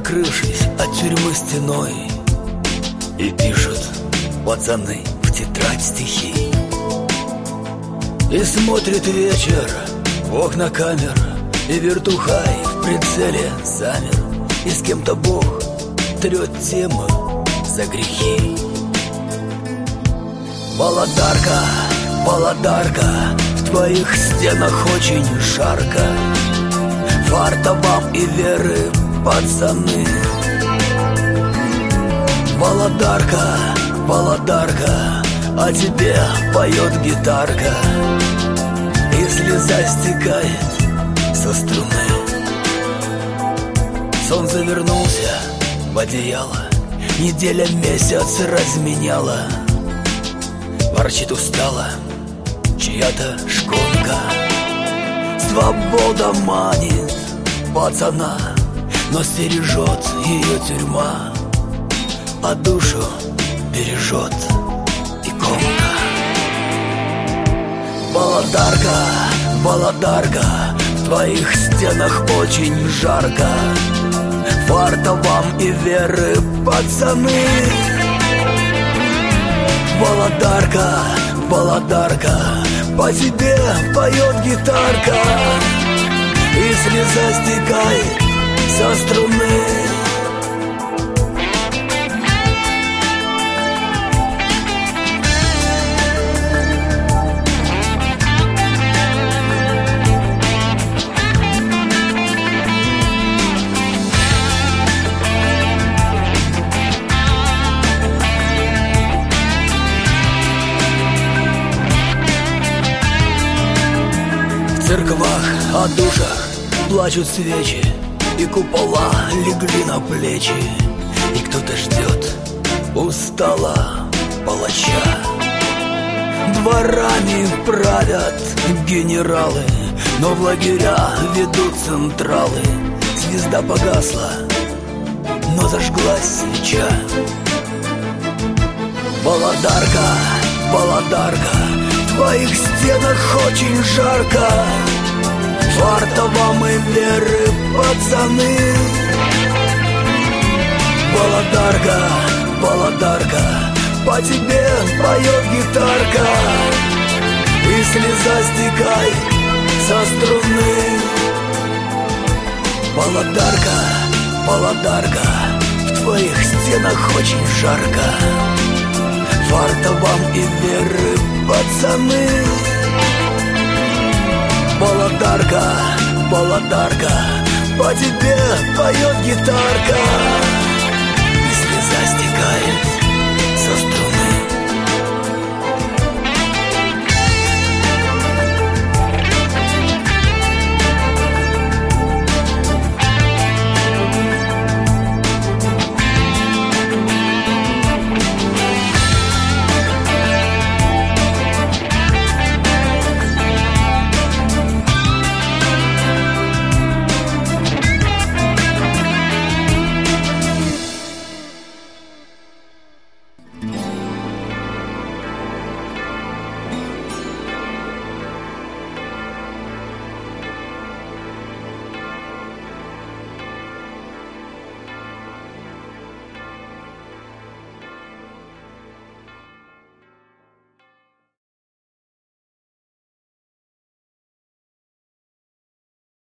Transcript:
закрывшись от тюрьмы стеной, и пишут пацаны в тетрадь стихи. И смотрит вечер в окна камер, и вертухай в прицеле замер, и с кем-то Бог трет темы за грехи. Володарка, Володарка, в твоих стенах очень жарко. Фарта вам и веры, пацаны. Володарка, Володарка, о тебе поет гитарка, и слеза стекает со струны. Сон завернулся в одеяло, неделя месяц разменяла. Ворчит устала чья-то шконка. Свобода манит пацана, но стережет ее тюрьма, а душу бережет иконка. Володарка, Володарка, в твоих стенах очень жарко. Фарта вам и веры, пацаны. Володарка, Володарка, по тебе поет гитарка, и слеза стекает со струны. В церквах о душах плачут свечи, и купола легли на плечи, и кто-то ждет устало палача. Дворами правят генералы, но в лагеря ведут централы. Звезда погасла, но зажглась свеча. Володарка, Володарка, в твоих стенах очень жарко. Фарта вам и веры, пацаны. Володарка, Володарка, по тебе поет гитарка, и слеза стекает со струны. Володарка, Володарка, в твоих стенах очень жарко. Фарта вам и веры, пацаны. Володарка, Володарка, по тебе поет гитарка,